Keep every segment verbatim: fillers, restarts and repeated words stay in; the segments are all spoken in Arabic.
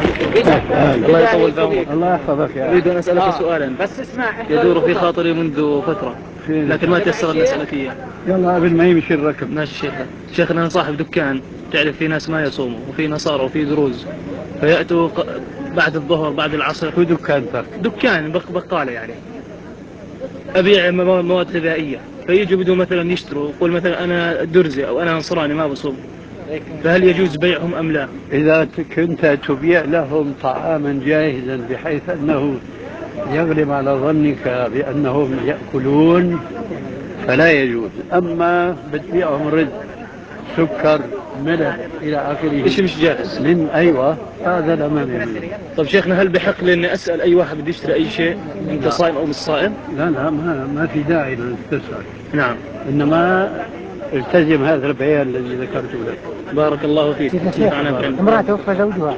الله يطول بعمرك. الله يحفظك يا أريد أن أسألك سؤالا بس اسمع يدور في خاطري منذ فترة لكن ما تيسر أن أسألك إياه. يلا قبل ما يمشي الركب. ماشي شيخنا. شيخنا أنا صاحب دكان، تعرف في ناس ما يصوموا وفي نصارى وفي دروز، فيأتوا بعد الظهر بعد العصر. في دكان دكان بقالة يعني، أبيع مواد غذائية، فيجوا بدوا مثلا يشتروا، يقول مثلا أنا درزي أو أنا نصراني ما بصوم، فهل يجوز بيعهم أم لا؟ إذا كنت تبيع لهم طعاما جاهزا بحيث أنه يغلب على ظنك بأنهم يأكلون فلا يجوز. أما بتبيعهم رزق سكر ملح إلى آخره إيش مش جاهز من أيوة هذا لا مانع. طب شيخنا هل بحق لي إني أسأل أي واحد بده يشتري أي شيء أنت صائم أو مش صائم؟ لا لا ما, ما في داعي لأن تسأل. نعم. إنما التزم هذا البيان الذي ذكرته لك. بارك الله فيك. امرأة توفى زوجها.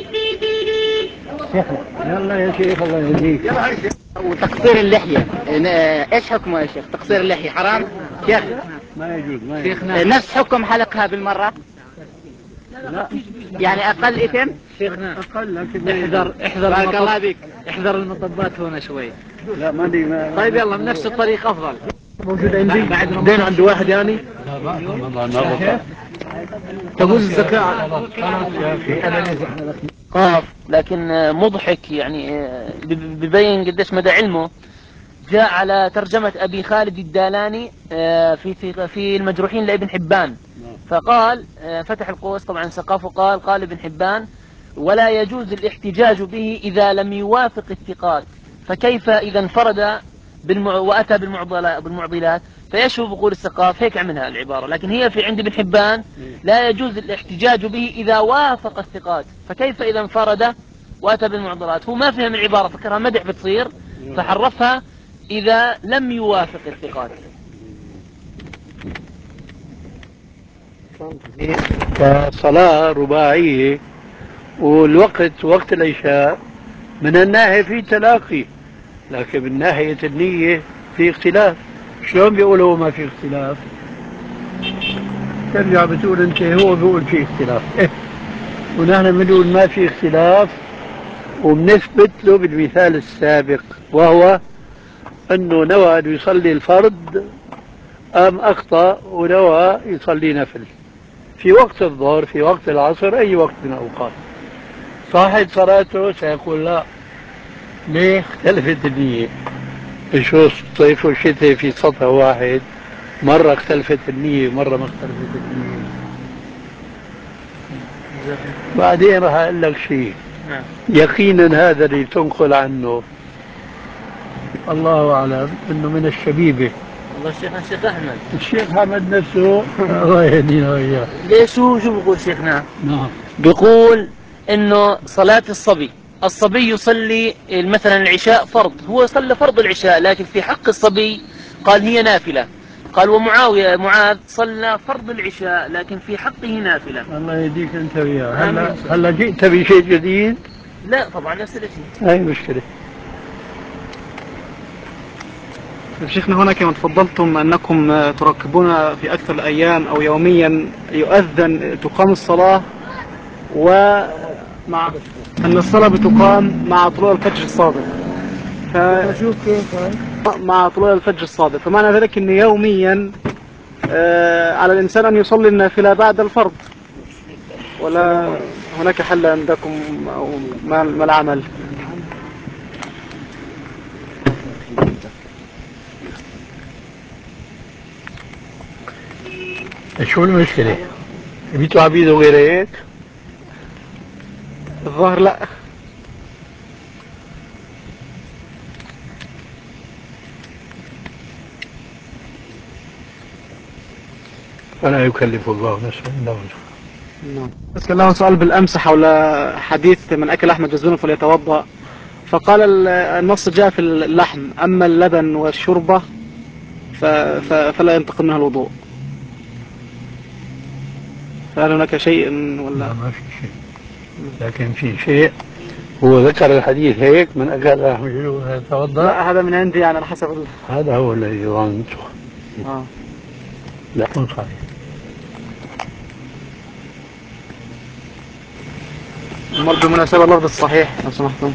شيخنا يلا يا شيخ الله يهديك. وتقصير اللحية ايش حكمه يا شيخ؟ تقصير اللحية حرام؟ شيخ ما يجوز ما يجوز. نفس حكم حلقها بالمرة؟ لا يعني اقل اثم؟ شيخنا اقل لكن احذر احذر بارك الله بك. احذر المطبات هنا شوي. لا ما دي ما طيب يلا بنفس الطريق افضل. موجود عندي بعدين عند واحد يعني لا بأس والله تقول الزكاة قاف لكن مضحك يعني ببين قديش مدى علمه. جاء على ترجمة أبي خالد الدالاني في في في المجروحين لابن حبان، فقال فتح القوس طبعا سقافه قال قال ابن حبان ولا يجوز الاحتجاج به إذا لم يوافق الثقات، فكيف إذا انفرد بالمع... وأتى بالمعضلات فيشبه بقول السقاف هيك عملها العبارة، لكن هي في عند ابن حبان لا يجوز الاحتجاج به إذا وافق الثقات، فكيف إذا انفرد وأتى بالمعضلات. هو ما فهم العبارة فكرها مدح بتصير فحرفها إذا لم يوافق الثقات. كصلاة رباعية والوقت وقت العشاء من الناحية في تلاقي، لكن من ناحية النية في اختلاف. شلون بيقولوا ما في اختلاف؟ ترجع بتقول انت هو بيقول في اختلاف إيه؟ ونحن بنقول ما في اختلاف وبنثبت له بالمثال السابق، وهو انه نوى ان يصلي الفرض ام اخطأ ونوى يصلي نفل في وقت الظهر في وقت العصر اي وقت من الاوقات. صاحب صلاته سيقول لا، ليه؟ اختلفت النية. شو الصيف والشتاء في سطح واحد، مرة اختلفت النية مرة ما اختلفت النية. بعدين راح اقول لك شيء يقينا هذا اللي تنقل عنه الله اعلم انه من الشبيبه. والله الشيخ الشيخ احمد الشيخ احمد نفسه الله يهدينا وإياه. ليش شو شو بقول شيخنا؟ نعم بيقول انه صلاة الصبي، الصبي يصلي مثلا العشاء فرض، هو صلى فرض العشاء لكن في حق الصبي قال هي نافلة. قال ومعاوية معاذ صلى فرض العشاء لكن في حقه نافلة. الله يهديك انت وياه. هلا هلا جئت بشيء جديد؟ لا طبعا نفس الشيء. هاي مشكلة. شيخنا هنا كما تفضلتم أنكم تركبون في أكثر الأيام أو يوميا يؤذن تقام الصلاة ومع أن الصلاة بتقام مع طلوع الفجر الصادق. ف... مع طلوع الفجر الصادق، فمعنى ذلك أن يوميا آه على الإنسان أن يصلي النافلة بعد الفرض، ولا هناك حل عندكم أو ما العمل؟ شو المشكلة؟ بيتوا عبيد وغير هيك؟ الظاهر لا. ولا يكلف الله نفسا الا وسعها. نعم. بس كان له سؤال بالأمس حول حديث من أكل لحم جزور فليتوضأ، فقال النص جاء في اللحم، أما اللبن والشوربة فلا ينتقل منها الوضوء. فهل هناك شيء ولا؟ لا ما في شيء، لكن في شيء هو ذكر الحديث هيك من أكل لحم جزور فليتوضأ. لا هذا من عندي يعني على حسب ال... هذا هو الذي ظننته. آه. لا كن صحيح. أمال بمناسبة اللفظ الصحيح لو سمحتم.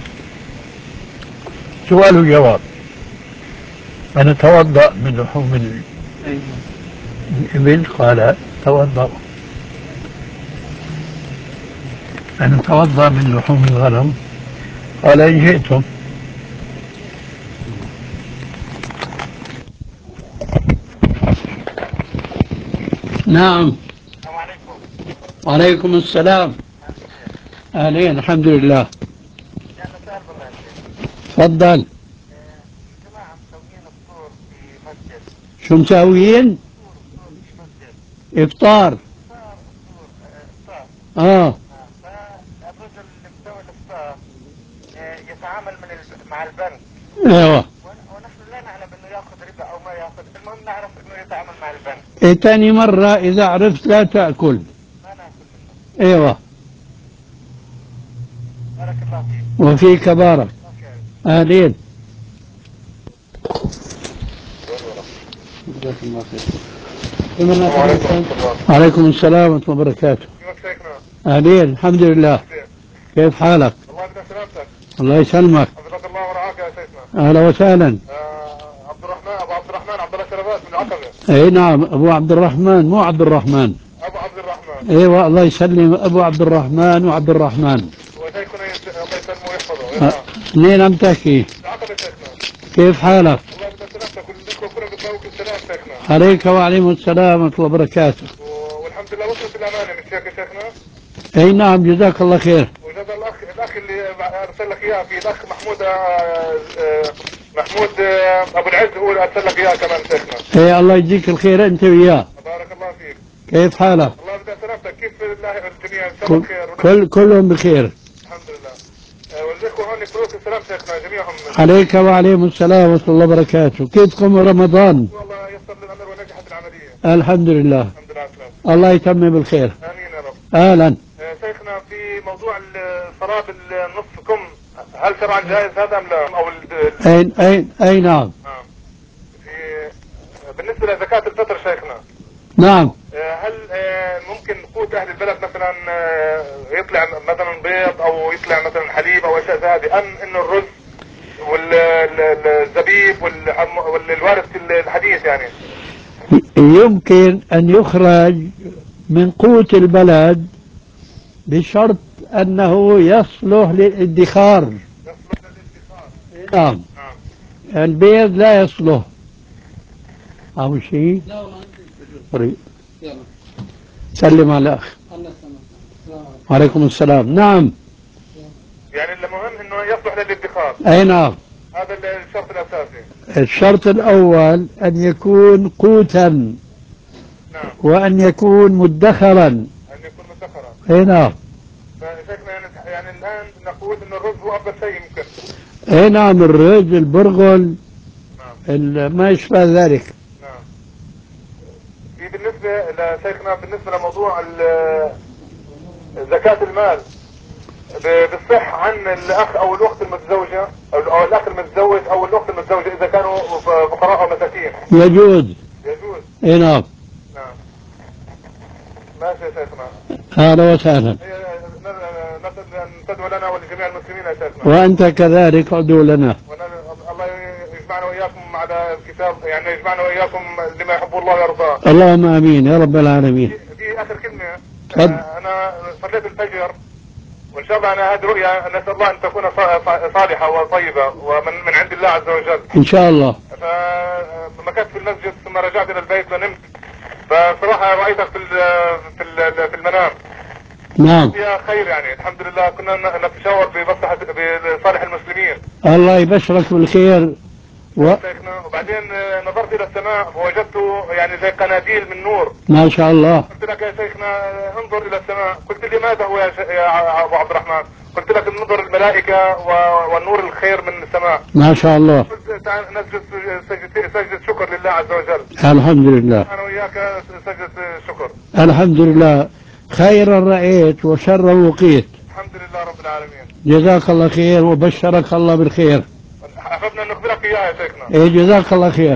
سؤال وجواب. أنا توضأ من لحوم ال- أيوه. الإبل؟ قال توضأ. أنا توضأ من لحوم الغنم؟ قال إن شئتم. نعم. السلام عليكم. وعليكم السلام. أهلين، الحمد لله. يعني سؤال بالله يا شيخ. تفضل. الجماعة مسويين فطور في مسجد. شو مساويين؟ فطور فطور في مسجد. إفطار. فطار فطور آه، إفطار. آه. آه، فالرجل اللي مسوي الإفطار آه، يتعامل من الب... مع البنك. أيوه. ون- ونحن لا نعلم إنه يأخذ ربا أو ما يأخذ، المهم نعرف إنه يتعامل مع البنك. إيه، تاني مرة إذا عرفت لا تأكل. ما نأكل منه. أيوه. بارك الله فيك. وفيك بارك. أوكي. أهلين. السلام عليكم ورحمة الله. وعليكم السلام ورحمة الله وبركاته. كيفك شيخنا؟ أهلين، الحمد لله. كيف حالك؟ الله يبارك سلامتك. الله يسلمك. حفظك الله ورعاك يا شيخنا. أهلا وسهلا. آه، عبد الرحمن أبو عبد الرحمن عبد الله شربات من العقبة. أي نعم، أبو عبد الرحمن مو عبد الرحمن. أبو عبد الرحمن. أيوة، الله يسلم أبو عبد الرحمن وعبد الرحمن. وشيخنا يس- الله يسلمه ويحفظه. أه، نعم. منين عم تحكي؟ العقبة شيخنا. كيف حالك؟ الله يبارك سلامتك كلكم كلكم بتساويك السلام شيخنا. عليك وعليكم السلام ورحمة الله وبركاته. و- والحمد لله وصلت الأمانة من شيخ شيخنا. أي نعم، جزاك الله خير. وجزا الأخ الأخ اللي أرسل لك إياه في الأخ محمود آه، آه، محمود آه، أبو العز هو اللي أرسل لك إياه كمان شيخنا. أي الله يجزيك الخير أنت وياه. بارك الله فيك. كيف حالك؟ الله يبارك سلامتك. كيف الله الجميع إن شاء كل, الله بخير. كل كلهم بخير. الحمد لله. آه، والإخوة هون كلكم السلام شيخنا جميعهم. عليك وعليهم السلام ورحمة الله وبركاته. كيفكم رمضان؟ والله يسر للأمر ونجحت العملية. الحمد لله. الحمد لله على السلامة. الله يتمم بالخير. آمين يا رب. أهلا. آه، شيخنا في موضوع الصلاة بالنصف كم، هل شرعا جائز هذا أم لا؟ أو ال- أي أي أي نعم. نعم. في بالنسبة لزكاة الفطر شيخنا، نعم. آه، هل آه، ممكن قوت أهل البلد مثلا آه، يطلع مثلا بيض أو يطلع مثلا حليب أو أشياء زي هذه، أم إنه الرز والزبيب والوارد في الحديث يعني؟ يمكن أن يخرج من قوت البلد بشرط أنه يصلح للادخار. يصلح للادخار. نعم. نعم. البيض لا يصلح. أو شيء. طريق. سلم على الأخ. وعليكم السلام. نعم. يعني المهم إنه يصلح للادخار. أي نعم. هذا الشرط الأساسي. الشرط الأول أن يكون قوتا. نعم. وأن يكون مدخرا. أن يكون مدخرا. أي نعم. فشيخنا يعني, يعني الآن نقول إن الرز هو أفضل شيء يمكن. أي نعم، الرز، البرغل، نعم. ال- ما يشبه ذلك. نعم. في بالنسبة لشيخنا بالنسبة لموضوع ال- زكاة المال، ب- بالصح عن الأخ أو الأخت المتزوجة أو أو الأخ المتزوج أو الأخت المتزوجة إذا كانوا ف- فقراء أو مساكين. يجوز. يجوز. أي نعم. نعم. ماشي يا شيخنا. أهلا وسهلا. هي- ن- نسأل أن تدعو لنا ولجميع المسلمين يا شيخنا. وأنت كذلك ادعو لنا. ون- الله يجمعنا وإياكم على الكتاب، يعني يجمعنا وإياكم لما يحب الله ويرضاه. اللهم آمين يا رب العالمين. في في آخر كلمة. تفضل. آه، أنا صليت الفجر وإن شاء الله أنا هذه رؤيا نسأل الله أن تكون ص- صالحة وطيبة ومن من عند الله عز وجل. إن شاء الله. فمكثت في المسجد ثم رجعت إلى البيت ونمت، فصراحة رأيتك في ال- في ال- في المنام. نعم. فيها خير يعني، الحمد لله كنا ن- نتشاور بمصلحة بصالح المسلمين. الله يبشرك بالخير. و... شيخنا وبعدين آه، نظرت إلى السماء ووجدت يعني زي قناديل من نور. ما شاء الله. قلت لك يا شيخنا آه، انظر إلى السماء. قلت لي ماذا هو يا, ش... يا ع- أبو عبد الرحمن؟ قلت لك انظر الملائكة و... والنور الخير من السماء. ما شاء الله. قلت تعال نسجد سجدة سجدة شكر لله عز وجل. الحمد لله. أنا وياك سجدة شكر. الحمد لله. خيرا رأيت وشرا وقيت. الحمد لله رب العالمين. جزاك الله خير وبشرك الله بالخير. أحببنا أن نخبرك إياه يا شيخنا. إيه، جزاك الله خير.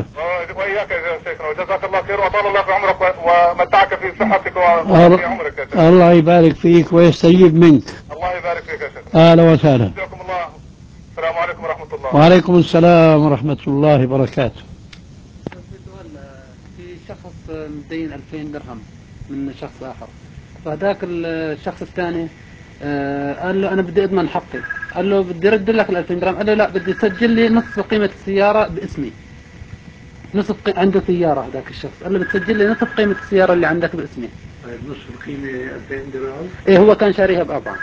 واياك يا شيخنا، وجزاك الله خير واطال الله في عمرك ومتعك في صحتك وفي عمرك يا شيخنا. الله يبارك فيك ويستجيب منك. الله يبارك فيك يا شيخنا. اهلا وسهلا. جزاكم الله. السلام عليكم ورحمه الله. وعليكم السلام ورحمه الله وبركاته. في سؤال، في شخص مدين ألفين درهم من شخص آخر، فهذاك الشخص الثاني آه، قال له أنا بدي أضمن حقي، قال له بدي أرد لك ال ألفين درهم، قال له لا بدي تسجل لي نصف قيمة السيارة باسمي. نصف قي... عنده سيارة هذاك الشخص، قال له بتسجل لي نصف قيمة السيارة اللي عندك باسمي. طيب نص القيمه ألفين درهم؟ إيه هو كان شاريها بأربعة.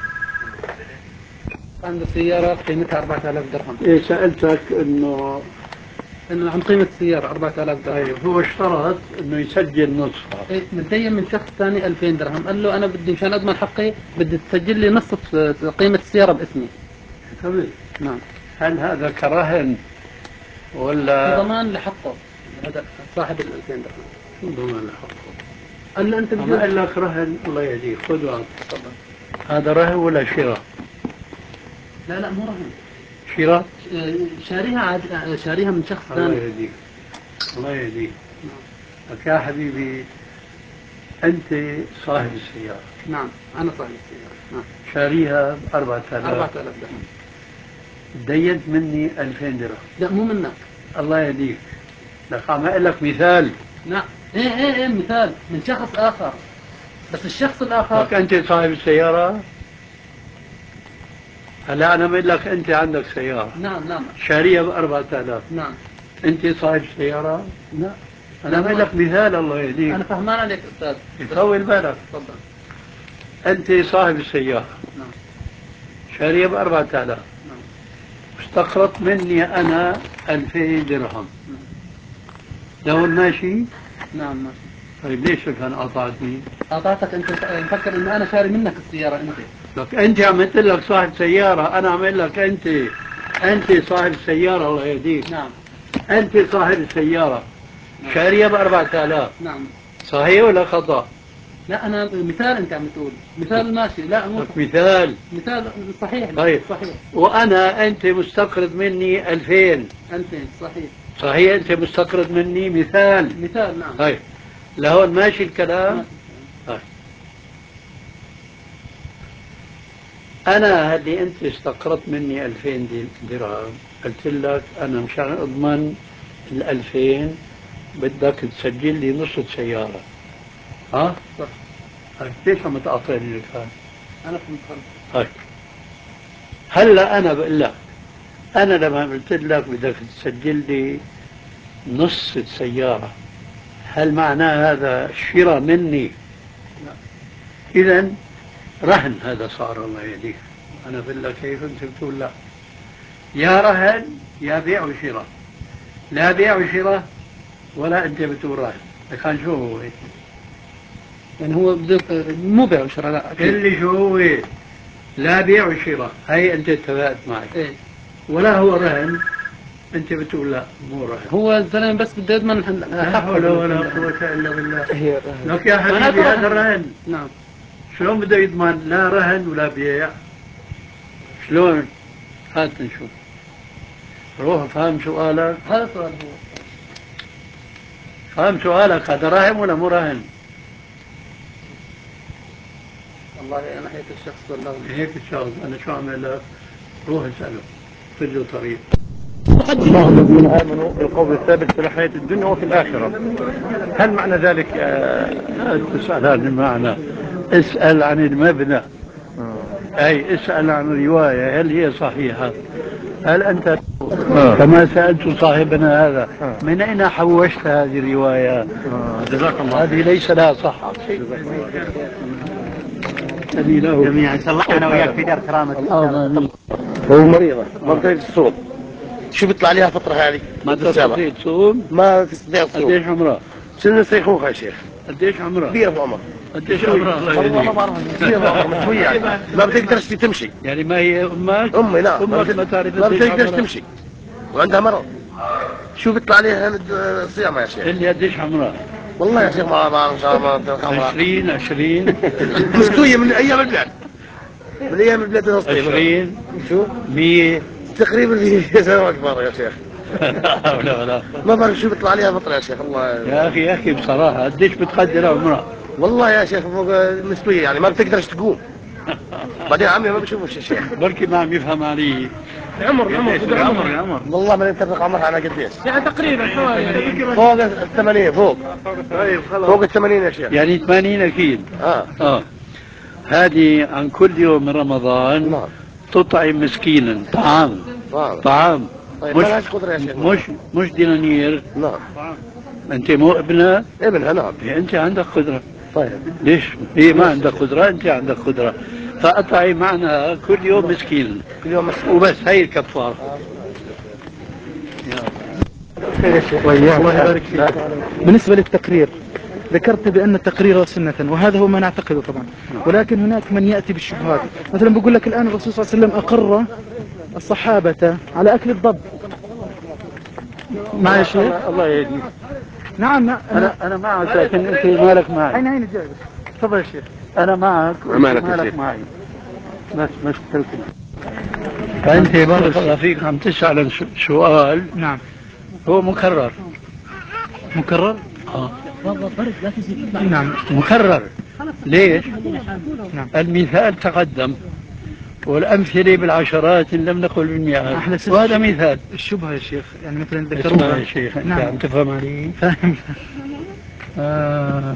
عنده سيارة قيمتها أربعة آلاف درهم. إيه سالتك انه انه عن قيمة السيارة أربعة آلاف درهم. طيب هو اشترط انه يسجل نصفها. إيه متدين من شخص ثاني ألفين درهم، قال له انا بدي مشان اضمن حقي بدي تسجل لي نصف قيمة السيارة باسمي. تمام. نعم. هل هذا كرهن ولا ضمان لحقه هذا صاحب ال ألفين درهم؟ ضمان لحقه. قال له انت أما بدي قال لك رهن الله يهديك خذ وعد. هذا رهن ولا شراء؟ لا لا مو رهن، شراء؟ شاريها عاد شاريها من شخص الله ثاني. يهديك الله يهديك. لك يا حبيبي أنت صاحب السيارة. نعم أنا صاحب السيارة. نعم. شاريها ب أربعة آلاف. أربعة آلاف درهم. دينت مني ألفين درهم. لا مو منك. الله يهديك. لك عم أقول لك مثال. نعم. إيه إيه إيه مثال من شخص آخر، بس الشخص الآخر. لك أنت صاحب السيارة. هلا أنا بقول لك أنت عندك سيارة. نعم نعم. شاريها ب أربعة آلاف. نعم. أنت صاحب السيارة؟ لا أنا بقول لك مثال الله يهديك. أنا فهمان عليك أستاذ. يطول بالك. تفضل. أنت صاحب السيارة. نعم. شاريها ب أربعة آلاف. نعم. استقرضت مني أنا ألفين درهم. لو ماشي؟ نعم ماشي. طيب ليش كان قاطعتني؟ قاطعتك أنت مفكر إنه أنا شاري منك السيارة أنت. لك أنت عملت لك صاحب سيارة، أنا عمل لك أنت أنت صاحب السيارة الله يهديك. نعم. أنت صاحب السيارة. نعم. شاريها ب أربعة آلاف. نعم. صحيح ولا خطأ؟ لا أنا مثال أنت عم تقول مثال ماشي. لا مو لك مثال. مثال صحيح. طيب. صحيح. وأنا أنت مستقرض مني ألفين. ألفين صحيح. صحيح أنت مستقرض مني مثال. مثال نعم. طيب لهون ماشي الكلام؟ ماشي. طيب. أنا اللي أنت استقرضت مني ألفين درهم، قلت لك أنا مشان أضمن الألفين بدك تسجل لي نص السيارة. ها؟ صح. طيب ليش عم تعطيني الكلام؟ أنا فهمت خلص. طيب هلا أنا بقول لك أنا لما قلت لك بدك تسجل لي نص السيارة، هل معناه هذا شراء مني؟ لا. إذا رهن هذا صار الله يهديك. أنا بقول لك كيف أنت بتقول لا. يا رهن يا بيع وشراء. لا بيع وشراء ولا أنت بتقول رهن. كان شو هو؟ يعني هو بده مو بيع وشراء. لا أكيد. اللي شو هو؟ لا بيع وشراء. هي أنت اتفقت معي. إيه. ولا هو رهن. أنت بتقول لا مو رهن. هو الزلمة بس بده يضمن لا حول ولا قوة إلا بالله. هي لك يا حبيبي هذا رهن. نعم. شلون بده يضمن لا رهن ولا بيع؟ شلون؟ هات نشوف. روح فهم سؤالك. هذا سؤال هو. فهم سؤالك هذا راهن ولا مو راهن؟ والله أنا هيك الشخص والله. هيك الشخص أنا شو أعمل لك؟ روح اسأله خذ له طريق. الله الذين آمنوا القول الثابت في الحياة الدنيا وفي الآخرة. هل معنى ذلك لا تسأل عن المعنى، اسأل عن المبنى. أي اسأل عن الرواية هل هي صحيحة؟ هل أنت آه. كما سألت صاحبنا هذا آه. من أين حوشت هذه الرواية؟ آه. جزاك الله. هذه ليس لها صحة. هذه له جميعا صلحنا وياك في دار كرامة. هو مريضة ما بتقدر تصوم. شو بيطلع عليها فترة هذه؟ ما تستطيع تصوم؟ ما تستطيع تصوم. قديش عمرها؟ سن يستيقظوها يا شيخ. قديش عمرها؟ كبيرة في العمر. قديش عمرها؟ والله ما بعرف كثير بعرف شوي يعني ما بتقدرش تمشي. يعني ما هي امك؟ امي نعم. امك ما تعرف ما بتقدرش تمشي وعندها مرض. شو بيطلع عليها الصيام يا شيخ؟ اللي قديش عمرها؟ والله يا شيخ ما بعرف ان شاء الله. عشرين عشرين مسكوية من ايام البلاد. من ايام البلاد عشرين شو؟ مية تقريبا في سنة اكبر يا شيخ. لا حول ولا قوة. ما بعرف شو بيطلع عليها بطل يا شيخ الله. يا أخي يا أخي بصراحة قديش بتقدر عمرها؟ والله يا شيخ فوق نسبية يعني ما بتقدرش تقوم. بعدين عمي ما بشوفش يا شيخ. بركي ما عم يفهم علي. عمر العمر العمر العمر والله ما نتفق عمرها على قديش. يعني تقريبا حوالي فوق الثمانين فوق. طيب خلاص. فوق الثمانين يا شيخ. يعني ثمانين أكيد. اه اه هذه عن كل يوم من رمضان نعم. تطعم مسكينا طعام. آه. طعام. طيب مش ما لهاش قدرة يا شيخ. مش مش دينانير. نعم. انت مو ابنها؟ ابنها نعم. انت عندك قدرة. طيب ليش؟ هي ما عندك قدرة، انت عندك قدرة. فأطعي معنا كل يوم مسكين. كل يوم مسكين. وبس هي الكفارة. الله يبارك فيك. بالنسبة للتقرير ذكرت بأن التقرير سنة، وهذا هو ما نعتقده طبعا، ولكن هناك من يأتي بالشبهات. مثلا بيقول لك الآن الرسول صلى الله عليه وسلم أقر الصحابة على أكل الضب. معي يا شيخ؟ الله يهديك. نعم. أنا أنا معك لكن أنت مالك معي. أين أين جاي؟ تفضل يا شيخ. أنا معك مالك مالك معي. بس مشكلتنا. فأنت بارك الله فيك عم تسأل سؤال. نعم. هو مكرر. مكرر؟ اه نعم مكرر. ليش؟ نعم. المثال تقدم والأمثلة بالعشرات إن لم نقل بالمئات، وهذا مثال. الشبهة يا شيخ يعني مثلا اسمع ذكروها. يا شيخ أنت نعم. عم تفهم علي؟ فاهم. آه.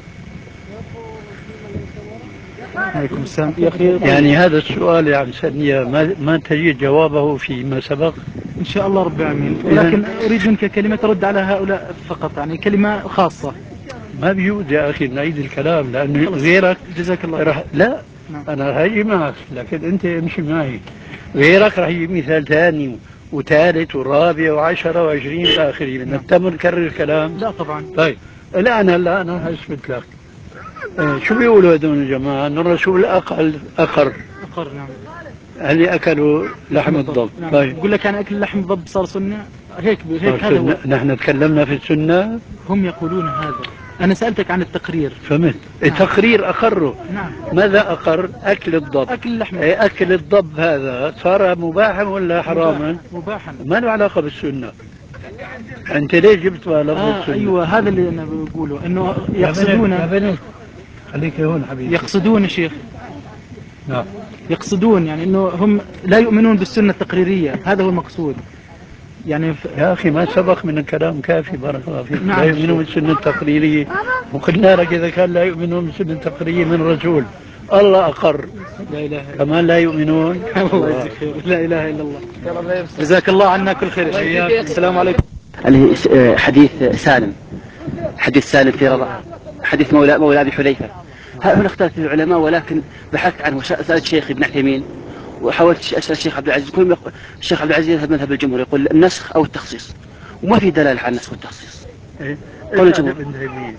عليكم السلام يا أخي. يعني هذا السؤال يا عم سنية ما, ما تجد جوابه فيما سبق. إن شاء الله رب العالمين، ولكن أريد منك كلمة ترد على هؤلاء فقط، يعني كلمة خاصة. ما بيجوز يا أخي نعيد الكلام لأنه غيرك. جزاك الله رح لا. نعم. أنا هاجي معك لكن أنت امشي معي. غيرك رح يجيب مثال ثاني وثالث ورابع وعشرة وعشرين إلى آخره. بدنا نتم نكرر الكلام. لا طبعا. طيب الآن هلا أنا هثبت لك. إيه شو بيقولوا هذول الجماعة؟ أن الرسول أقل أقر. أقر نعم. اللي أكلوا لحم الضب. نعم. طيب يقول لك يعني أكل لحم الضب صار سنة هيك هيك هذا هو. نحن تكلمنا في السنة. هم يقولون هذا. أنا سألتك عن التقرير. فهمت. نعم. التقرير أقره. نعم. ماذا أقر؟ أكل الضب. أكل اللحم. إيه أكل الضب هذا صار مباحا ولا حراما؟ مباحا. ما له علاقة بالسنة. أنت ليه جبت لفظ آه السنة؟ أيوة هذا اللي أنا بقوله إنه يقصدون. يا بني خليك هون حبيبي. يقصدون يا شيخ. نعم. يقصدون يعني إنه هم لا يؤمنون بالسنة التقريرية، هذا هو المقصود. يعني ف... يا أخي ما سبق من الكلام كافي بارك الله فيك. نعم. لا يؤمنون بالسنة التقريرية. وقلنا لك إذا كان لا يؤمنون بالسنة التقريرية من رسول الله أقر. لا إله إلا كمان لا يؤمنون. الله يجزيك خير. لا إله إلا الله. جزاك الله عنا كل خير. السلام عليكم. اللي هي حديث سالم، حديث سالم في رضا، حديث مولى مولى ابي حذيفه. هنا اختلف العلماء ولكن بحثت عنه وسالت شيخي ابن عثيمين وحاولت اسال الشيخ عبد العزيز. كل الشيخ عبد العزيز يذهب مذهب الجمهور يقول النسخ او التخصيص، وما في دلاله على النسخ والتخصيص. إيه؟ قول اسأل الجمهور. ابن تيمية.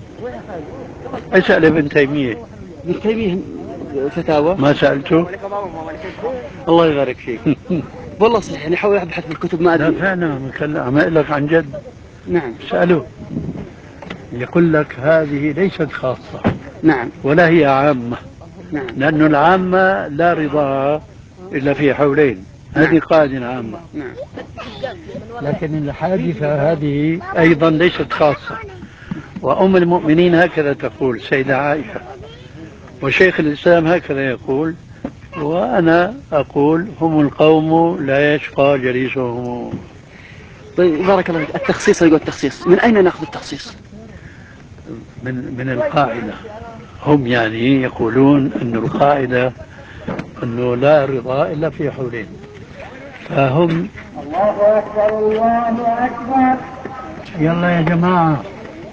اسأل ابن تيمية. ابن تيميه فتاوى ما سألته؟ الله يبارك فيك. والله صحيح يعني حاول ابحث في الكتب ما لا ادري. فعلا عم أقول لك عن جد. نعم. سأله يقول لك هذه ليست خاصة. نعم. ولا هي عامة. نعم. لأن العامة لا رضا إلا في حولين. هذه قاعدة عامة. نعم. لكن الحادثة هذه أيضا ليست خاصة. وأم المؤمنين هكذا تقول سيدة عائشة، وشيخ الإسلام هكذا يقول، وأنا أقول هم القوم لا يشقى جليسهم. طيب بارك الله فيك. التخصيص يقول التخصيص، من أين نأخذ التخصيص؟ من من القاعدة. هم يعني يقولون أن القاعدة أنه لا رضا إلا في حولين. فهم الله أكبر الله أكبر. يلا يا جماعة.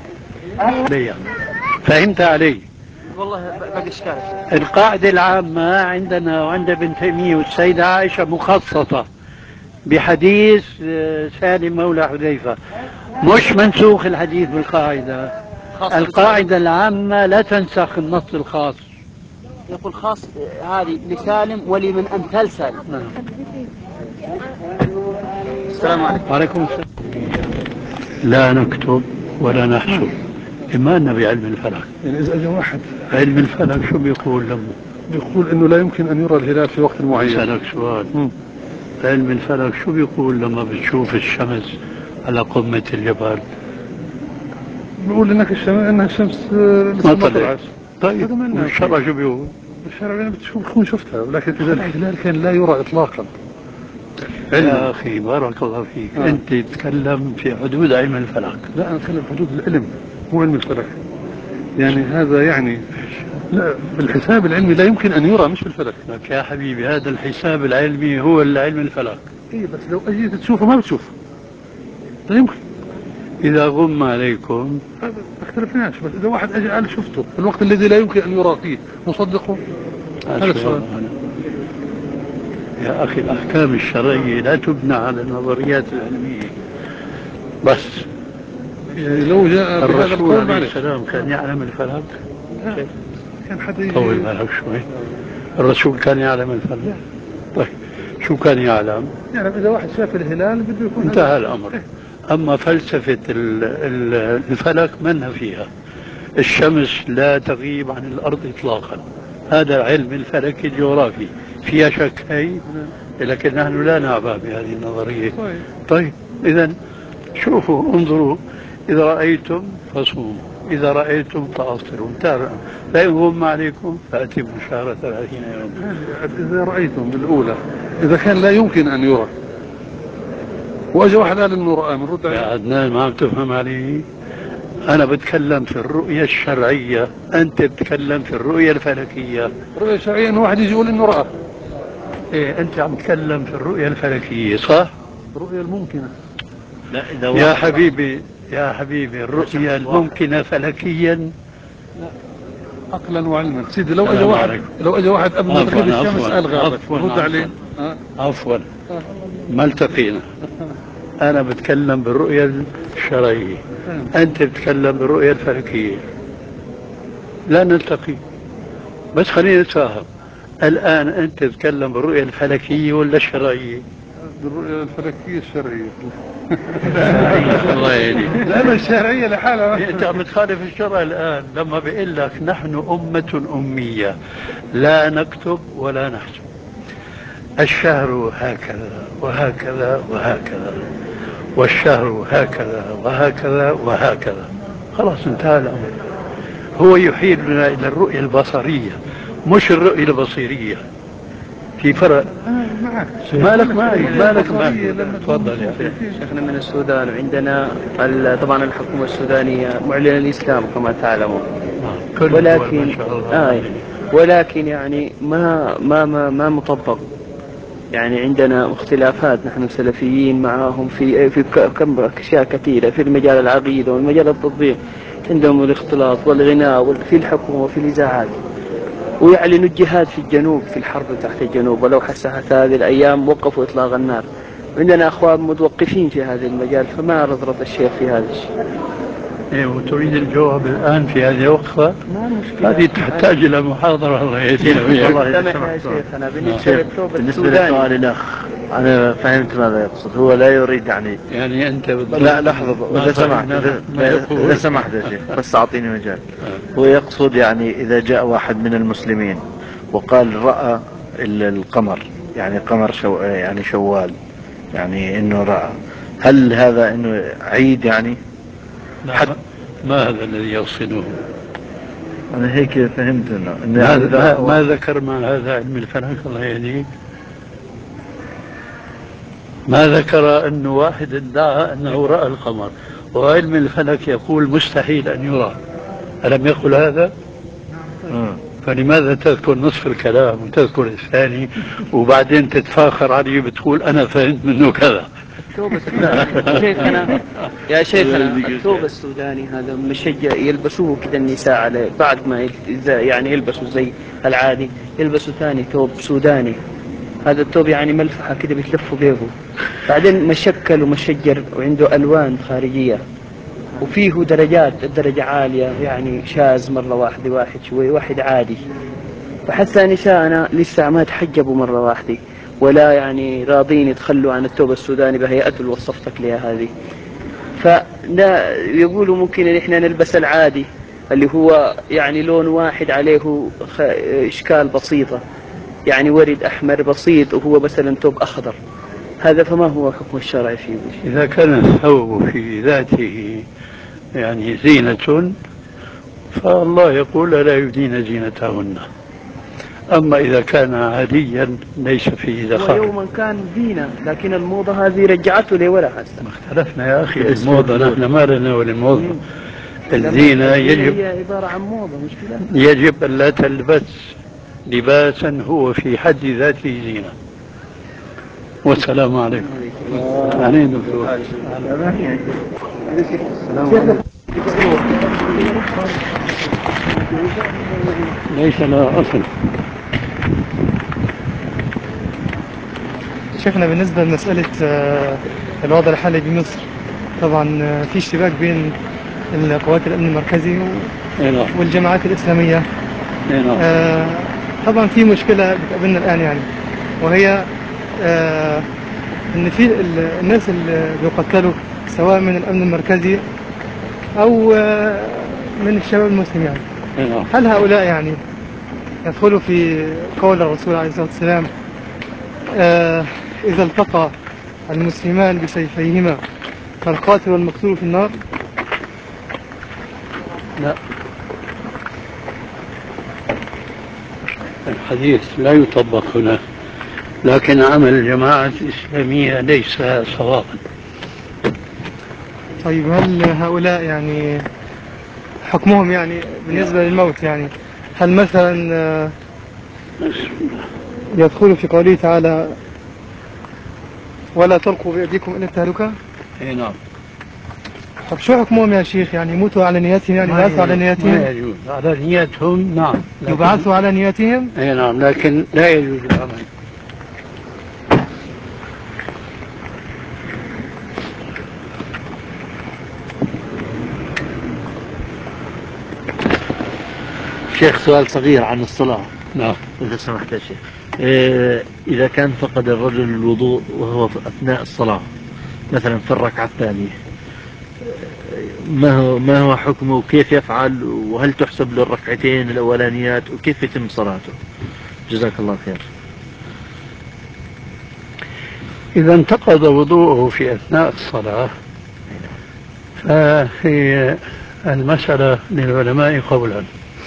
فهمت علي؟ والله باقي إشكال. القاعدة العامة عندنا وعند ابن تيمية والسيدة عائشة مخصصة بحديث سالم مولى حذيفة، مش منسوخ الحديث بالقاعدة. القاعدة العامة لا تنسخ النص الخاص. يقول خاص هذه لسالم ولمن أمثال سالم. نعم. السلام عليكم. وعليكم السلام. لا نكتب ولا نحسب، إما أن بعلم الفلك. يعني إذا أجى واحد علم الفلك شو بيقول لهم؟ بيقول إنه لا يمكن أن يرى الهلال في وقت معين. أسألك سؤال. مم. علم الفلك شو بيقول لما بتشوف الشمس على قمة الجبل؟ بيقول انك الشمس انها الشمس ما طلعت. طيب والشرع شو بيقول؟ الشرع لما بتشوف تكون شفتها، ولكن اذا الهلال كان لا يرى اطلاقا. يا اخي بارك الله فيك، آه. انت تتكلم في حدود علم الفلك. لا انا اتكلم في حدود العلم، مو علم الفلك. يعني هذا يعني لا، بالحساب العلمي لا يمكن ان يرى، مش بالفلك. لك يا حبيبي هذا الحساب العلمي هو علم الفلك. اي بس لو اجيت تشوفه ما بتشوفه، لا يمكن. اذا غم عليكم ما اختلفناش، بس اذا واحد اجى قال شفته في الوقت الذي لا يمكن ان يرى فيه نصدقه؟ هذا السؤال. يا اخي الاحكام الشرعيه لا تبنى على النظريات العلميه بس. يعني لو جاء الرسول عليه السلام كان يعلم الفلك؟ كان حدا يجي طول بالك شوي. الرسول كان يعلم الفلك؟ طيب شو كان يعلم؟ يعلم اذا واحد شاف الهلال بده يكون انتهى الامر. اما فلسفه الفلك منها فيها. الشمس لا تغيب عن الارض اطلاقا، هذا علم الفلك الجغرافي، فيها شك هي؟ لكن نحن لا نعبأ بهذه النظريه. طيب, طيب اذا شوفوا انظروا، إذا رأيتم فصوموا، إذا رأيتم فأفطروا، انتهى. لا يغم عليكم فأتموا شهر ثلاثين يوما. إذا رأيتم بالأولى، إذا كان لا يمكن أن يرى وأجى واحد قال إنه رأى، بنرد عليه. يا عدنان ما عم تفهم علي؟ أنا بتكلم في الرؤية الشرعية، أنت بتتكلم في الرؤية الفلكية. الرؤية الشرعية إنه واحد يجي يقول إنه رأى. إيه أنت عم تتكلم في الرؤية الفلكية صح؟ الرؤية الممكنة. لا إذا يا حبيبي يا حبيبي الرؤية الممكنة فلكيا لا عقلا وعلما. سيدي لو اجى واحد لو اجى واحد قبل ما تغيب الشمس قال غابت، رد عليه. عفوا ما التقينا. انا بتكلم بالرؤية الشرعية، انت بتتكلم بالرؤية الفلكية، لا نلتقي. بس خلينا نتفاهم الان، انت بتتكلم بالرؤية الفلكية ولا الشرعية؟ بالرؤية الفلكية الشرعية. الله يهديك. لا الشرعية لحالها. انت عم تخالف الشرع الان لما بيقول لك نحن أمة أمية لا نكتب ولا نحسب، الشهر هكذا وهكذا وهكذا، والشهر هكذا وهكذا وهكذا، خلاص انتهى الأمر. هو يحيلنا إلى الرؤية البصرية مش الرؤية البصيرية، في فرق. مالك معي مالك معي تفضل يا أخي. شيخنا من السودان، وعندنا طبعا الحكومة السودانية معلنة الإسلام كما تعلمون، ولكن آه ولكن يعني ما ما ما, ما مطبق. يعني عندنا اختلافات نحن سلفيين معهم في في كم اشياء كثيره في المجال العقيده والمجال التطبيق. عندهم الاختلاط والغناء في الحكومه وفي الاذاعات، ويعلنوا الجهاد في الجنوب في الحرب تحت الجنوب، ولو حسحت هذه الايام وقفوا اطلاق النار. عندنا اخوان متوقفين في هذا المجال، فما رضرت الشيخ في هذا الشيء. إيه وتريد الجواب الآن في هذه الوقفة؟ هذه تحتاج إلى محاضرة. الله يهدينا وياك. سامحنا يا شيخنا بالنسبة للثوب بالنسبة لسؤال الأخ، أنا فهمت ماذا يقصد. هو لا يريد يعني يعني أنت لا لحظة إذا سمحت إذا سمحت يا شيخ بس أعطيني مجال. هو يقصد يعني إذا جاء واحد من المسلمين وقال رأى القمر، يعني قمر شو يعني شوال، يعني إنه رأى، هل هذا إنه عيد يعني؟ حتى ما هذا الذي يقصده؟ أنا هيك فهمت إنه ما, يعني ما, ما ذكر ما هذا علم الفلك. الله يهديك. ما ذكر أنه واحد ادعى أنه رأى القمر، وعلم الفلك يقول مستحيل أن يرى. ألم يقل هذا؟ فلماذا تذكر نصف الكلام وتذكر الثاني وبعدين تتفاخر عليه بتقول أنا فهمت منه كذا؟ شيخنا يا شيخنا الثوب السوداني هذا مشجع يلبسوه كذا النساء على بعد ما يعني يلبسوا زي العادي، يلبسوا ثاني ثوب سوداني. هذا الثوب يعني ملفحة كذا بيتلفوا به، بعدين مشكل ومشجر وعنده ألوان خارجية، وفيه درجات، الدرجة عالية يعني شاذ مرة واحدة، واحد شوي، واحد عادي. فحتى نساءنا لسه ما تحجبوا مرة واحدة، ولا يعني راضين يتخلوا عن الثوب السوداني بهيئته اللي وصفتك لها هذه. فلا يقولوا ممكن ان احنا نلبس العادي اللي هو يعني لون واحد عليه اشكال بسيطة، يعني ورد احمر بسيط وهو مثلا ثوب اخضر، هذا فما هو حكم الشرع فيه؟ إذا كان الثوب في ذاته يعني زينة فالله يقول لا يبدين زينتهن، أما إذا كان عاديا ليس فيه دخل. ويوما كان زينة لكن الموضة هذه رجعته لورا هسه. ما اختلفنا يا أخي الموضة، نحن ما لنا وللموضة. الزينة يجب هي عبارة عن موضة مشكلة. يجب أن لا تلبس لباسا هو في حد ذاته زينة. والسلام عليكم. أهلين دكتور. ليس له أصل. شيخنا بالنسبة لمسألة الوضع الحالي بمصر، طبعا في اشتباك بين القوات الأمن المركزي والجماعات الإسلامية. طبعا في مشكلة بتقابلنا الآن يعني، وهي ان في الناس اللي بيقتلوا سواء من الأمن المركزي أو من الشباب المسلم يعني، هل هؤلاء يعني يدخلوا في قول الرسول عليه الصلاة والسلام إذا التقى المسلمان بسيفيهما فالقاتل والمقتول في النار؟ لا، الحديث لا يطبق هنا، لكن عمل الجماعة الإسلامية ليس صوابا. طيب هل هؤلاء يعني حكمهم يعني بالنسبة للموت يعني، هل مثلا يدخلوا في قوله تعالى ولا تلقوا بأيديكم إلى التهلكة؟ اي نعم. طب شو حكمهم يا شيخ؟ يعني يموتوا على نياتهم، يعني يبعثوا على نياتهم؟ ما يجوز على نياتهم. نعم، يبعثوا على نياتهم؟ اي نعم، لكن لا يجوز العمل. شيخ سؤال صغير عن الصلاة. نعم إذا سمحت يا شيخ. إيه إذا كان فقد الرجل الوضوء وهو في أثناء الصلاة مثلا في الركعة الثانية، ما هو ما هو حكمه وكيف يفعل، وهل تحسب للركعتين الأولانيات وكيف يتم صلاته؟ جزاك الله خير. إذا انتقض وضوءه في أثناء الصلاة فهي المسألة للعلماء قولان.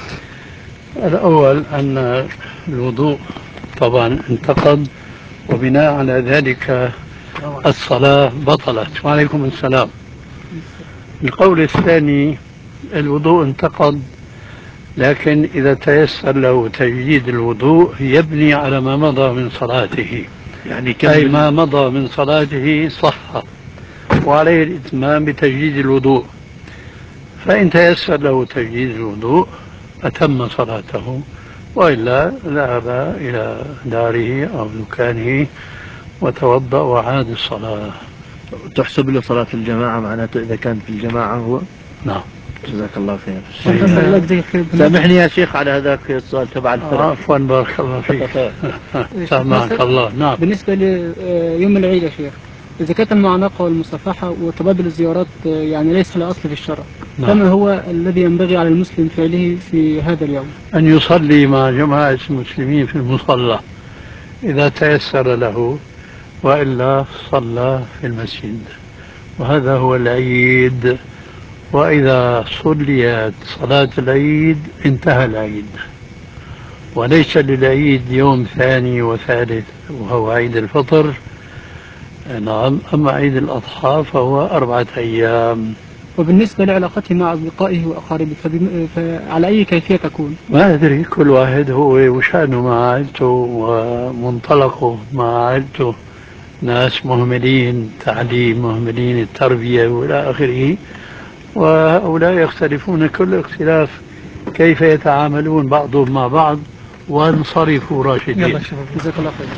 الأول أن الوضوء طبعا انتقض، وبناء على ذلك الصلاة بطلت. وعليكم السلام. القول الثاني الوضوء انتقض، لكن إذا تيسر له تجديد الوضوء يبني على ما مضى من صلاته، يعني أي ما مضى من صلاته صح، وعليه الإتمام بتجديد الوضوء. فإن تيسر له تجديد الوضوء أتم صلاته، وإلا ذهب إلى داره أو دكانه وتوضأ وعاد الصلاة. تحسب له صلاة الجماعة معناته إذا كان في الجماعة هو؟ نعم. جزاك الله خير. سامحني يا شيخ على هذاك السؤال تبع الفرق. عفوا بارك الله فيك. سامحك الله. نعم. بالنسبة ليوم العيد يا شيخ، إذا كانت المعانقة والمصافحة وتبادل الزيارات يعني ليس له أصل في الشرع، نعم، فما هو الذي ينبغي على المسلم فعله في هذا اليوم؟ أن يصلي مع جماعة المسلمين في المصلى إذا تيسر له، وإلا صلى في المسجد، وهذا هو العيد. وإذا صليت صلاة العيد انتهى العيد، وليس للعيد يوم ثاني وثالث وهو عيد الفطر. نعم. أما عيد الأضحى فهو أربعة أيام. وبالنسبة لعلاقته مع أصدقائه وأقاربه فعلى أي كيفية تكون؟ ما أدري، كل واحد هو وشأنه مع عائلته ومنطلقه مع عائلته. ناس مهملين تعليم، مهملين التربية وإلى آخره، وهؤلاء يختلفون كل اختلاف كيف يتعاملون بعضهم مع بعض، وانصرفوا راشدين. يلا شباب جزاك الله خير.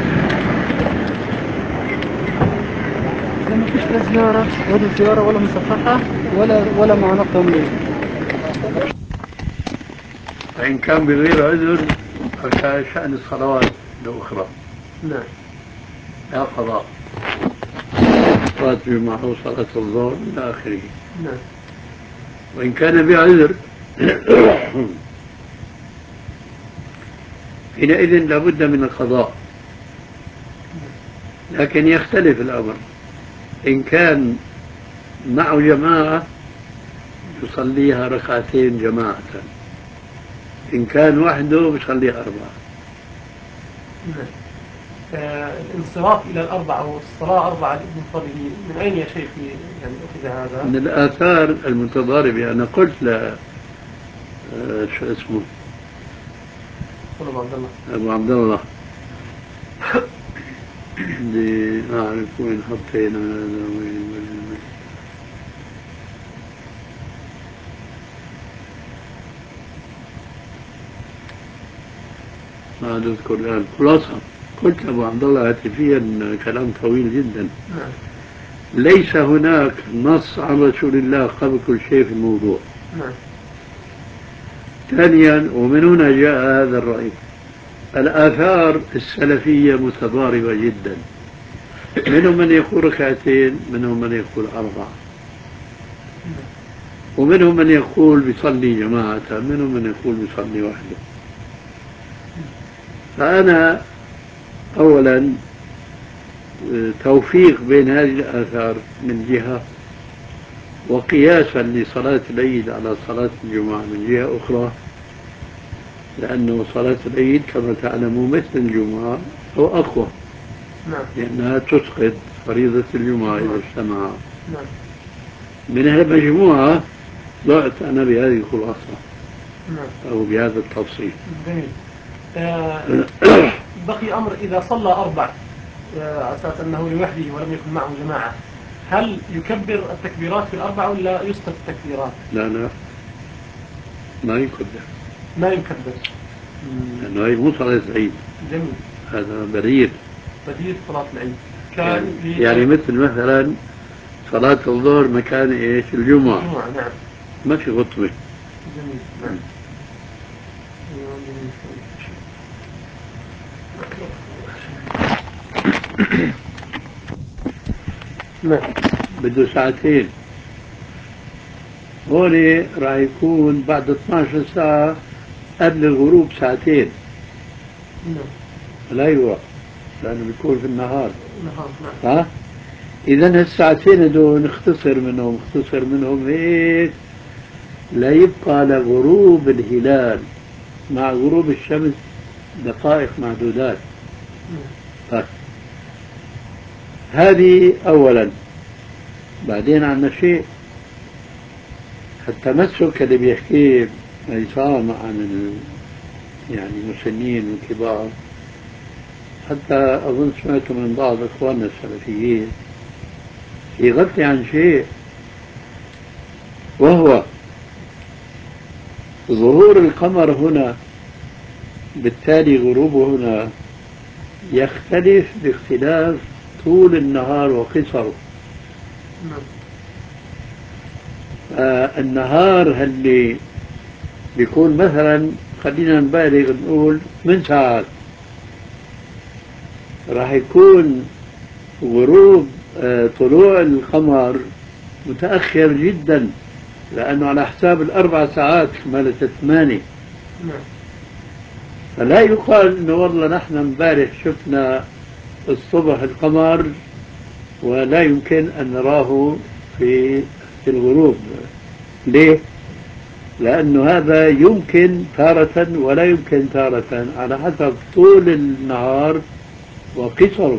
إذا ما فيش لا زيارة ولا زيارة ولا مصفحة ولا ولا معانقة يومية. فإن كان بغير عذر فشأن الصلوات الأخرى. نعم. لا قضاء. صلاة معه صلاة الظهر إلى آخره. نعم. وإن كان بعذر حينئذ لابد من القضاء. لكن يختلف الأمر إن كان معه جماعة يصليها ركعتين جماعة، إن كان وحده بيصليها أربعة. نعم. آه الانصراف إلى الأربعة أو الصلاة أربعة لابن الفضل من أين يا شيخ يعني أخذ هذا؟ من الآثار المتضاربة. أنا قلت ل آه شو اسمه؟ أبو عبد الله أبو عبد الله بدي أعرف وين حطينا هذا وين وين ما أذكر الآن. خلاصة قلت أبو عبد الله هاتفيا كلام طويل جدا. نعم. ليس هناك نص عن رسول الله قبل كل شيء في الموضوع. نعم. ثانيا ومن هنا جاء هذا الرأي. الآثار السلفية متضاربة جدا، منهم من يقول ركعتين، منهم من يقول أربعة، ومنهم من يقول بيصلي جماعة، منهم من يقول بيصلي وحده. فأنا أولا توفيق بين هذه الآثار من جهة، وقياسا لصلاة العيد على صلاة الجمعة من جهة أخرى، لأنه صلاة العيد كما تعلموا مثل الجمعة أو أقوى. نعم. لأنها تسقط فريضة الجمعة إذا اجتمعا. نعم. من هالمجموعة ضعت أنا بهذه الخلاصة. نعم. أو بهذا التفصيل. جميل. آه بقي أمر إذا صلى أربع على أساس أنه لوحده ولم يكن معه جماعة، هل يكبر التكبيرات في الأربعة ولا يسقط التكبيرات؟ لا لا ما يكبر. ما يكبر. لأنه هي مو صلاة العيد. جميل. هذا بديل. بديل صلاة العيد. كان يعني, يعني مثل مثلا صلاة الظهر مكان إيش؟ الجمعة. الجمعة. نعم. ما في خطبة. جميل. نعم. نعم. بده ساعتين. هون راح يكون بعد اثنعش ساعة قبل الغروب ساعتين. نعم. لا يروح لأنه بيكون في النهار. النهار. نعم. ها؟ إذا هالساعتين هدول نختصر منهم نختصر منهم هيك لا يبقى لغروب الهلال مع غروب الشمس دقائق معدودات. طيب. هذه أولا. بعدين عندنا شيء التمسك اللي بيحكيه عصام عن يعني المسنين والكبار، حتى أظن سمعته من بعض إخواننا السلفيين يغطي عن شيء، وهو ظهور القمر هنا بالتالي غروبه هنا يختلف باختلاف طول النهار وقصره. آه النهار اللي بيكون مثلا خلينا نبالغ نقول من ساعات، راح يكون غروب آه طلوع القمر متأخر جدا، لأنه على حساب الأربع ساعات كمالة ثمانية. فلا يقال إنه والله نحن امبارح شفنا الصبح القمر ولا يمكن أن نراه في في الغروب. ليه؟ لأنه هذا يمكن تارة ولا يمكن تارة على حسب طول النهار وقصره.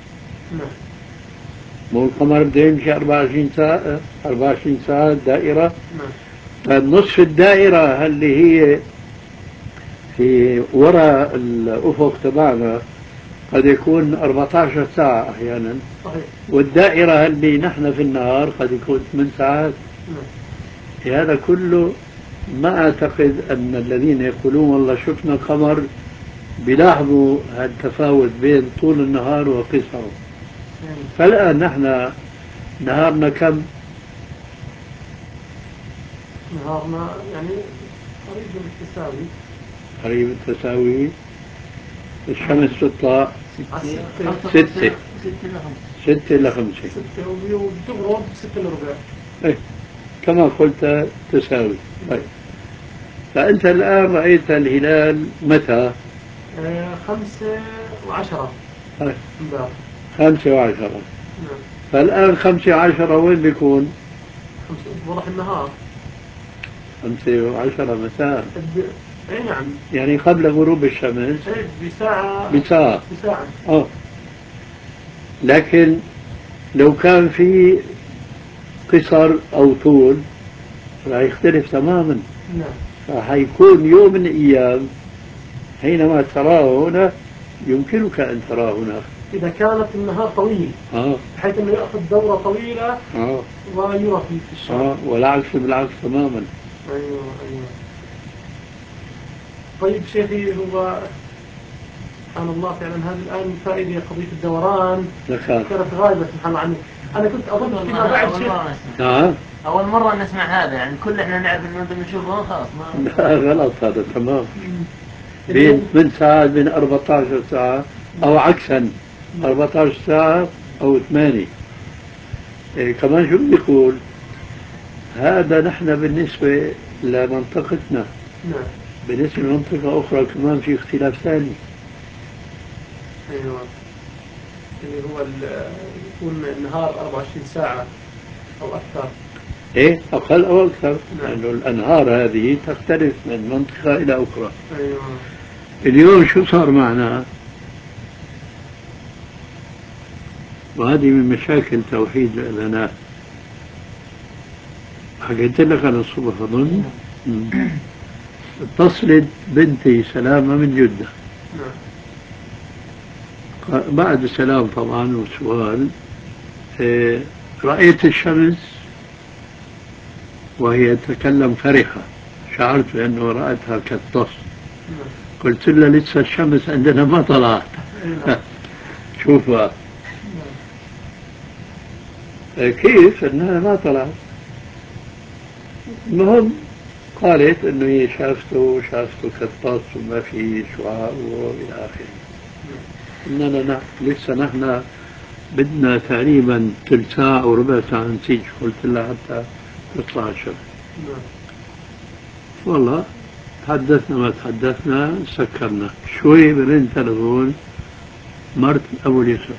مو القمر بده يمشي أربعة وعشرين ساعة أربعة وعشرين ساعة دائرة. فنصف الدائرة اللي هي في وراء الأفق تبعنا قد يكون أربعة عشر ساعة أحيانا. صحيح. والدائرة اللي نحن في النهار قد يكون ثمان ساعات. في هذا كله ما أعتقد أن الذين يقولون والله شفنا القمر بيلاحظوا التفاوت بين طول النهار وقصره. فالآن نحن نهارنا كم؟ نهارنا يعني قريب من التساوي. قريب التساوي. الشمس تطلع ستة ستة ستة إلى خمسة ستة وتغرب ستة إلى ربع. إيه كما قلت تساوي. طيب فأنت الآن رأيت الهلال متى؟ آه خمسة وعشرة. طيب. خمسة وعشرة. نعم. فالآن خمسة وعشرة وين بيكون؟ خمسة وضح النهار. خمسة وعشرة مساء. اي نعم. يعني قبل غروب الشمس. اي بساعة. بساعة. بساعة. اه. لكن لو كان في قصر أو طول راح يختلف تماما. نعم. فحيكون يوم من الأيام حينما تراه هنا يمكنك أن تراه هناك. إذا كانت النهار طويل. آه. بحيث أنه يأخذ دورة طويلة. آه. ويرى في الشمس. آه. والعكس بالعكس تماما. أيوه أيوه. طيب شيخي، هو سبحان الله فعلا هذه الآن فائدة قضية الدوران ذكاء. كانت غايبة سبحان الله عنك. أنا كنت أظن فيما بعد شيخ. نعم. أول مرة نسمع هذا، يعني كل إحنا نعرف إنه بنشوفه خلاص ما. لا غلط هذا تمام. بين من ساعة بين أربعة عشر ساعة أو عكسا أربعة عشر ساعة أو ثمانية. إيه كمان شو بيقول؟ هذا نحن بالنسبة لمنطقتنا. نعم. بالنسبة لمنطقة أخرى كمان في اختلاف ثاني. أيوه. اللي هو يكون النهار أربعة وعشرين ساعة أو أكثر. إيه أقل أو أكثر. نعم. لأنه الأنهار هذه تختلف من منطقة إلى أخرى. أيوه. اليوم شو صار معنا؟ وهذه من مشاكل توحيد الأذانات. حكيت لك أنا الصبح أظن. اتصلت بنتي سلامة من جدة. نعم. بعد السلام طبعا والسؤال، إيه رأيت الشمس وهي تتكلم فرحة، شعرت بأنه رأتها كالطص. نعم. قلت لها لسه الشمس عندنا ما طلعت. شوفها. كيف انها ما طلعت؟ المهم قالت انه هي شافته شافته كالطاس وما في شعاع والى اخره. اننا نحن لسه نحن بدنا تقريبا ثلث ساعة او ربع ساعة نسيج. قلت لها حتى تطلع الشمس. والله تحدثنا ما تحدثنا سكرنا شوي برن تلفون مرت ابو اليسر.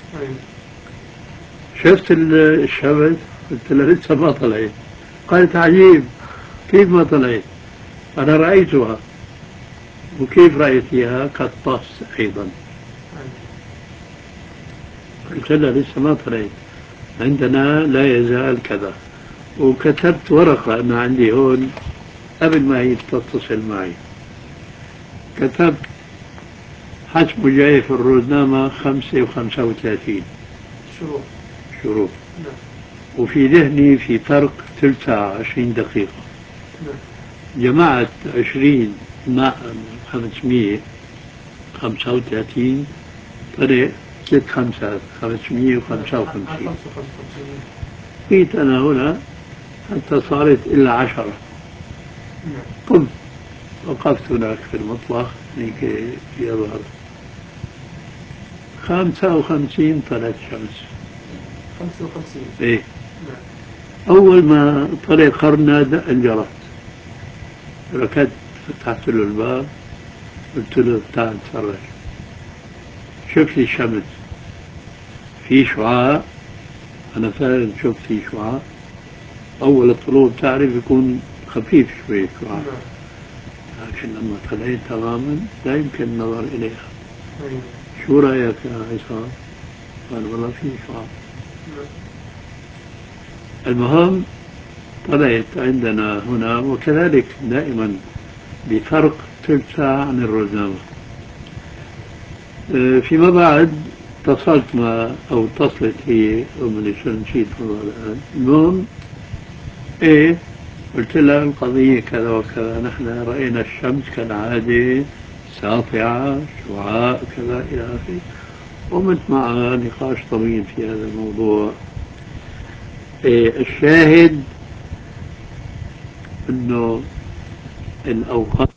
شفت الشمس؟ قلت لها لسه ما طلعت. قالت عجيب، كيف ما طلعت؟ أنا رأيتها. وكيف رأيتها؟ كالطاس أيضا. قلت لها لسه ما طلعت، عندنا لا يزال كذا. وكتبت ورقة أنا عندي هون قبل ما هي تتصل معي، كتبت حسب جاي في الروزنامة خمسة وخمسة وثلاثين شروق. شروق. نعم. وفي ذهني في فرق ثلث ساعة عشرين دقيقة. نعم. جمعت عشرين مع خمسمية خمسة وثلاثين طلع ثلاث خمسات خمسمية وخمسة وخمسين. جيت أنا هنا حتى صارت إلا عشرة. قمت وقفت هناك في المطبخ لكي يظهر خمسة وخمسين طلعت شمس. خمسة وخمسين. إيه. أول ما طلع قرنا دق الجرس، ركضت فتحت له الباب قلت له تعال تفرج. شوف لي الشمس في شعاع. أنا فعلا شوف في شعاع. أول الطلوع بتعرف يكون خفيف شوي شعاع، لكن لما طلعت تماما لا يمكن النظر إليها. شو رأيك يا عصام؟ قال والله في شعاع. المهم طلعت عندنا هنا، وكذلك دائما بفرق ثلث ساعة عن الروزنامة. فيما بعد اتصلت مع أو اتصلت هي أم الإسلام نسيت والله الآن. المهم إيه قلت لها القضية كذا وكذا، نحن رأينا الشمس كالعادة ساطعة شعاع كذا إلى آخره. ومت معها نقاش طويل في هذا الموضوع. إيه الشاهد إنه الأوقات